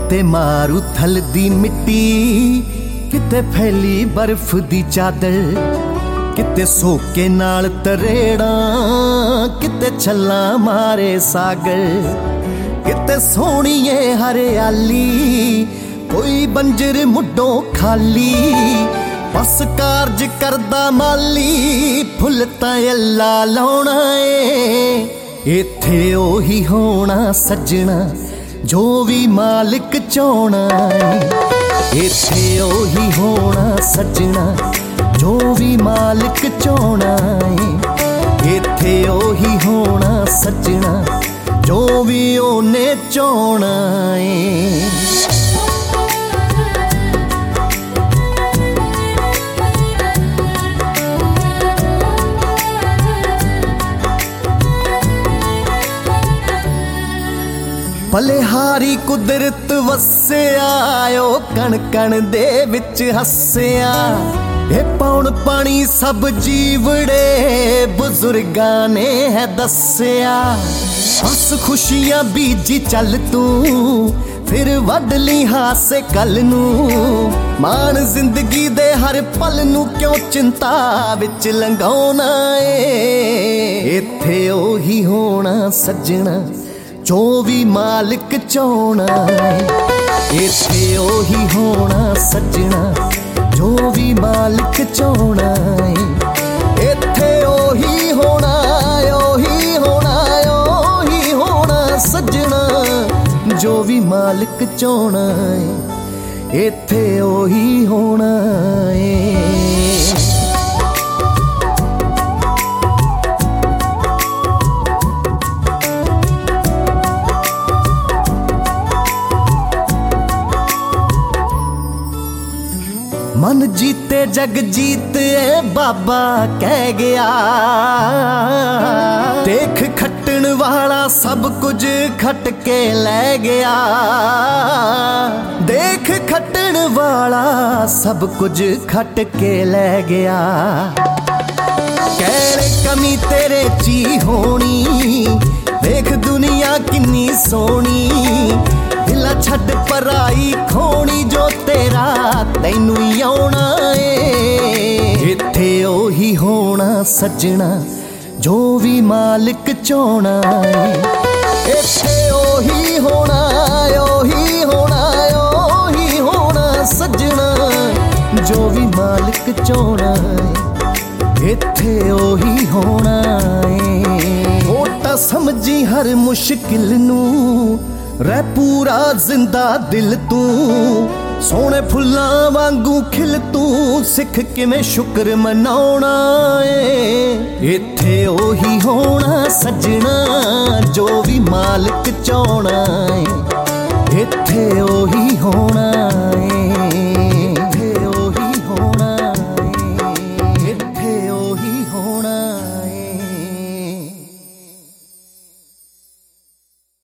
किते मारू थल दी मिट्टी, किते फैली बर्फ दी चादर, किते सोके नाल तरेड़ा, किते छल्ला मारे सागर, किते सोहणीए हरियाली, कोई बंजर मुड्डों खाली, बस कारज करदा माली, फुल तां अल्ला लाउणा ए। इत्थे ओही होना सजना जो भी मालिक चाहना है, इत्थे ओही होना सजना जो भी मालिक चाहना है, इत्थे ओही होना सजना जो भी ओने चाहना है। भलेहारी कुदरत वस्या, ओ कण कण दे विच हस्या, ए पौण पानी सब जीवड़े बुजुर्गां ने है दस्या। हस खुशियां बीजी चल तू, फिर वड ली हासे कल नू, मान जिंदगी दे हर पल नू क्यों चिंता विच लंघाउणा ए। इत्थे ओही होना सजना जो भी मालिक चाहना है, इत्थे ओही होना सजना जो भी मालिक चाहना है, इत्थे ओही होना ओही होना ओही होना सजना जो भी मालिक चाहना है, इत्थे ओही होना है। मन जीते जग जीते बाबा कह गया, देख खट्टन वाला सब कुछ खट के ले गया, देख खट्टन वाला सब कुछ खट के ले गया। कहने कमी तेरे ची होनी, देख दुनिया किन्नी सोहनी, दिला छड़ पराई खोनी जो तेरा तैनू आउणा ए। इत्थे ओही होना सजना जो भी मालिक चाहना है, इत्थे ओही होना ओही होना ओही होना सजना जो भी मालिक चाहना है, इत्थे ओही होना है। मोटा समझी हर मुश्किल नू, रह पूरा जिंदा दिल तू, सोहणे फुल्लां वांगू खिल तू, सिख किवें शुक्र मनाउणा ए। इत्थे ओही होना सजना जो भी मालिक चाहना है, इत्थे ओही होना है।